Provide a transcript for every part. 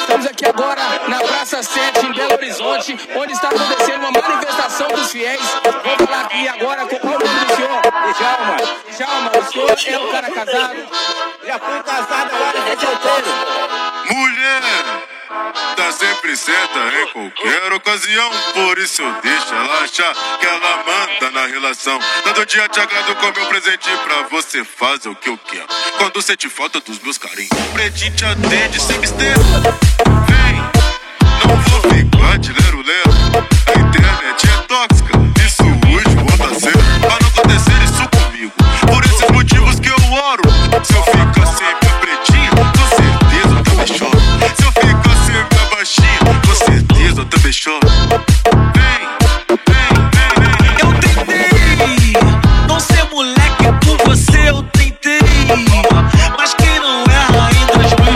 Estamos aqui agora na Praça 7, em Belo Horizonte, onde está acontecendo uma manifestação dos fiéis. Vou falar aqui agora com qual o nome do senhor? Djalma. Djalma, o senhor é um cara casado? Já fui casado, agora é solteiro. Mulher, tá sempre certa em qualquer ocasião. Por isso eu deixo ela achar que ela manda na relação. Todo dia te agrado com meu presente pra você fazer o que eu quero. Quando sente falta dos meus carinhos, pretinho te atende sem mistério. Vem, não vou ficar de lero-lero. A internet é tóxica, isso hoje volta a ser. Pra não acontecer isso comigo, por esses motivos que eu oro. Se eu ficar sem minha pretinha, com certeza eu também choro. Se eu ficar sem minha baixinha, com certeza eu também choro. Vem, vem, vem, vem. Eu tentei não ser moleque por você, eu tentei. Mas quem não erra em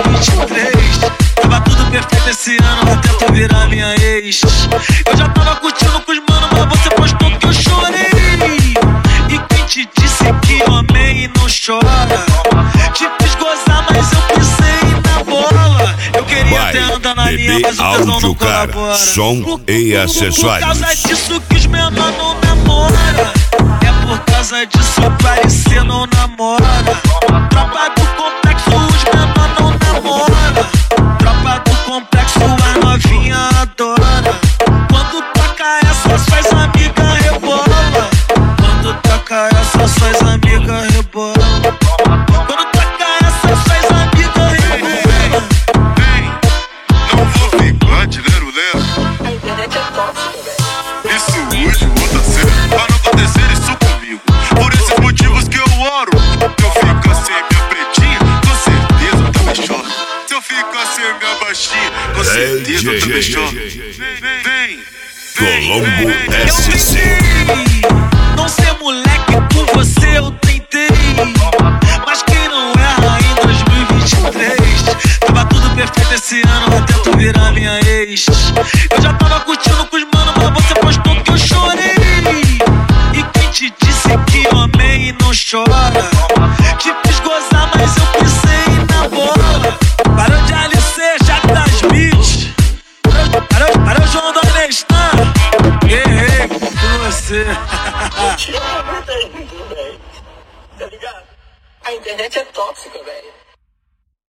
2023? Tava tudo perfeito esse ano até tu virar minha ex. Eu já tava curtindo com os manos, mas você postou que eu chorei. E quem te disse que homem não chora? Te fiz gozar, mas eu pisei na bola. Eu queria até andar na linha, mas o tesão não colabora. Som e acessórios. Por causa disso que os menores não namoram. É por causa disso o parecer não namora. Tropa do complexo, os menores não namoram. Tropa do complexo, as novinha adora. Quando toca essa, suas amigas rebola. Quando toca essa, suas amigas rebola. Quando toca essa, suas amigas rebola. Vem, não vou ficar de lero-lero. A internet é tóxica, velho. Isso hoje volta a ser. Pra não acontecer isso comigo, por esses motivos que eu oro. Se eu ficar sem minha pretinha, com certeza eu também choro. Se eu ficar sem minha baixinha, com certeza eu também choro. Vem, vem, Colombo Eu SC. tentei não ser moleque por você, eu tentei. Mas quem não erra em 2023? Tava tudo perfeito esse ano até tu virar minha ex. Eu já tava curtindo com os manos, mas você postou que eu chorei. E quem te disse que homem não chora? Te fiz gozar, mas eu pisei na bola. Parou de alicer, já das beats. Parou João do Nestan. Errei por você. Eu te amo muito, velho. Tá ligado? A internet é tóxica, velho.